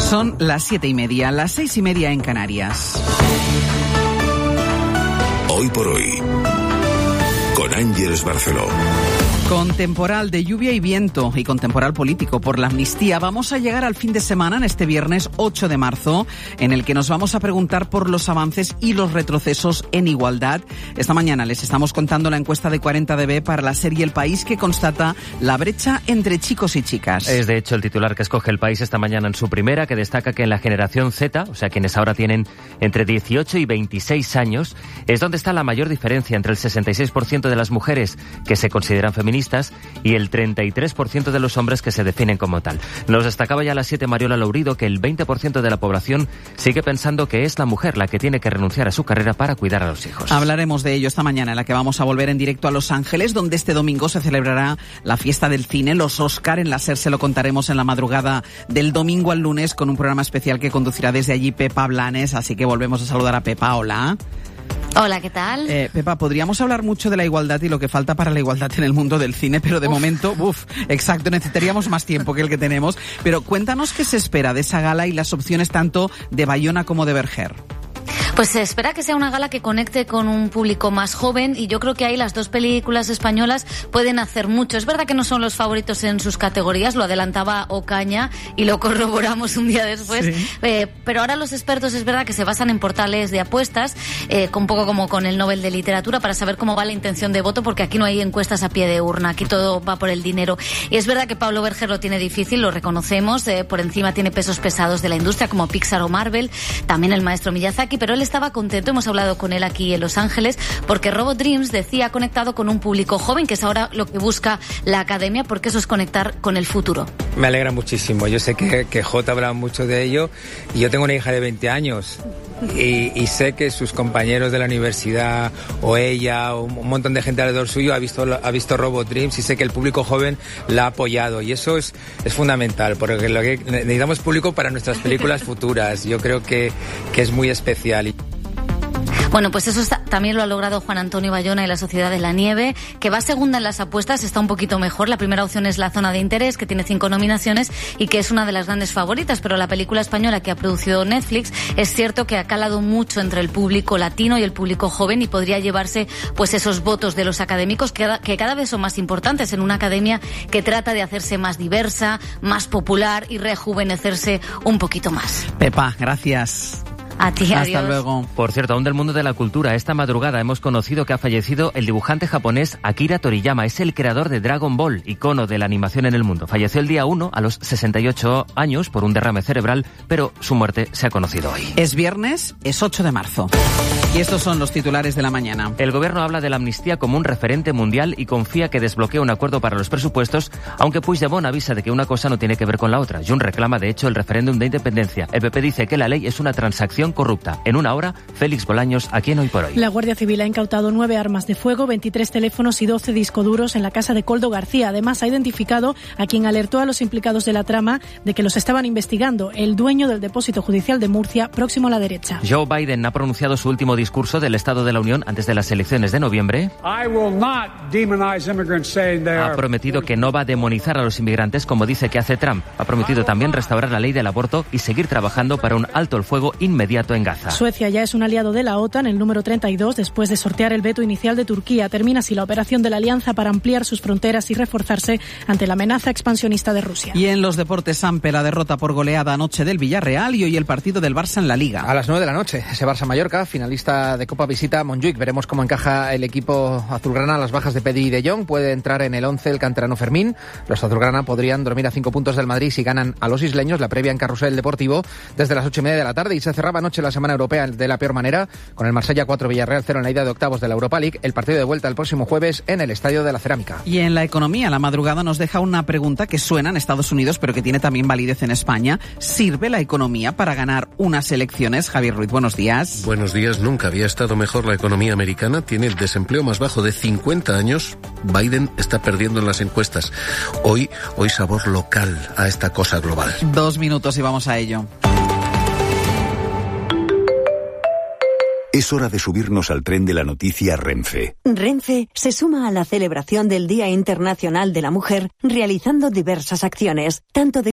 Son las 7:30, las 6:30 en Canarias. Hoy por hoy, con Ángeles Barceló. Con temporal de lluvia y viento y con temporal político por la amnistía, vamos a llegar al fin de semana en este viernes 8 de marzo, en el que nos vamos a preguntar por los avances y los retrocesos en igualdad. Esta mañana les estamos contando la encuesta de 40DB para la serie El País, que constata la brecha entre chicos y chicas. Es de hecho el titular que escoge El País esta mañana en su primera, que destaca que en la generación Z, o sea, quienes ahora tienen entre 18 y 26 años, es donde está la mayor diferencia entre el 66% de las mujeres que se consideran feministas y el 33% de los hombres que se definen como tal. Nos destacaba ya a las 7 Mariola Lourido que el 20% de la población sigue pensando que es la mujer la que tiene que renunciar a su carrera para cuidar a los hijos. Hablaremos de ello esta mañana, en la que vamos a volver en directo a Los Ángeles, donde este domingo se celebrará la fiesta del cine, los Oscar. En la SER se lo contaremos en la madrugada del domingo al lunes con un programa especial que conducirá desde allí Pepa Blanes, así que volvemos a saludar a Pepa. Hola. Hola, ¿qué tal? Pepa, podríamos hablar mucho de la igualdad y lo que falta para la igualdad en el mundo del cine, pero de momento, exacto, necesitaríamos más tiempo que el que tenemos. Pero cuéntanos qué se espera de esa gala y las opciones tanto de Bayona como de Berger. Pues se espera que sea una gala que conecte con un público más joven, y yo creo que ahí las dos películas españolas pueden hacer mucho. Es verdad que no son los favoritos en sus categorías, lo adelantaba Ocaña y lo corroboramos un día después, sí. Pero ahora los expertos es verdad que se basan en portales de apuestas, un poco como con el Nobel de Literatura, para saber cómo va la intención de voto, porque aquí no hay encuestas a pie de urna, aquí todo va por el dinero. Y es verdad que Pablo Berger lo tiene difícil, lo reconocemos, por encima tiene pesos pesados de la industria como Pixar o Marvel, también el maestro Miyazaki, pero él estaba contento, hemos hablado con él aquí en Los Ángeles, porque Robot Dreams, decía, ha conectado con un público joven, que es ahora lo que busca la academia, porque eso es conectar con el futuro. Me alegra muchísimo, yo sé que J hablaba mucho de ello, y yo tengo una hija de 20 años, y sé que sus compañeros de la universidad, o ella, o un montón de gente alrededor suyo ha visto Robot Dreams, y sé que el público joven la ha apoyado, y eso es fundamental, porque lo que necesitamos público para nuestras películas futuras. Yo creo que es muy especial. Bueno, pues eso también lo ha logrado Juan Antonio Bayona y La Sociedad de la Nieve, que va segunda en las apuestas, está un poquito mejor. La primera opción es La Zona de Interés, que tiene 5 nominaciones y que es una de las grandes favoritas, pero la película española que ha producido Netflix es cierto que ha calado mucho entre el público latino y el público joven, y podría llevarse pues esos votos de los académicos que cada vez son más importantes en una academia que trata de hacerse más diversa, más popular y rejuvenecerse un poquito más. Pepa, gracias. A ti, adiós. Hasta luego. Por cierto, aún del mundo de la cultura, esta madrugada hemos conocido que ha fallecido el dibujante japonés Akira Toriyama. Es el creador de Dragon Ball, icono de la animación en el mundo. Falleció el día 1 a los 68 años por un derrame cerebral, pero su muerte se ha conocido hoy. Es viernes, es 8 de marzo. Y estos son los titulares de la mañana. El gobierno habla de la amnistía como un referente mundial y confía que desbloquea un acuerdo para los presupuestos, aunque Puigdemont avisa de que una cosa no tiene que ver con la otra. Junts reclama, de hecho, el referéndum de independencia. El PP dice que la ley es una transacción corrupta. En una hora, Félix Bolaños, aquí en Hoy por Hoy. La Guardia Civil ha incautado 9 armas de fuego, 23 teléfonos y 12 discos duros en la casa de Koldo García. Además, ha identificado a quien alertó a los implicados de la trama de que los estaban investigando, el dueño del depósito judicial de Murcia, próximo a la derecha. Joe Biden ha pronunciado su último discurso del Estado de la Unión antes de las elecciones de noviembre. Ha prometido que no va a demonizar a los inmigrantes, como dice que hace Trump. Ha prometido también restaurar la ley del aborto y seguir trabajando para un alto el fuego inmediato en Gaza. Suecia ya es un aliado de la OTAN, el número 32, después de sortear el veto inicial de Turquía. Termina así la operación de la alianza para ampliar sus fronteras y reforzarse ante la amenaza expansionista de Rusia. Y en los deportes, Sampe, la derrota por goleada anoche del Villarreal, y hoy el partido del Barça en la Liga. A las 9 de la noche, ese Barça-Mallorca, finalista de Copa, visita a Montjuic. Veremos cómo encaja el equipo azulgrana. Las bajas de Pedri y De Jong. Puede entrar en el 11 el canterano Fermín. Los azulgrana podrían dormir a 5 puntos del Madrid si ganan a los isleños. La previa en Carrusel Deportivo desde las 8:30 de la tarde, y se cerraba anoche la semana europea de la peor manera, con el Marsella 4, Villarreal 0 en la ida de octavos de la Europa League. El partido de vuelta el próximo jueves en el Estadio de la Cerámica. Y en la economía, la madrugada nos deja una pregunta que suena en Estados Unidos, pero que tiene también validez en España. ¿Sirve la economía para ganar unas elecciones? Javier Ruiz, buenos días. Buenos días. Nunca había estado mejor la economía americana. Tiene el desempleo más bajo de 50 años. Biden está perdiendo en las encuestas. Hoy sabor local a esta cosa global. 2 minutos y vamos a ello. Es hora de subirnos al tren de la noticia Renfe. Renfe se suma a la celebración del Día Internacional de la Mujer realizando diversas acciones, tanto de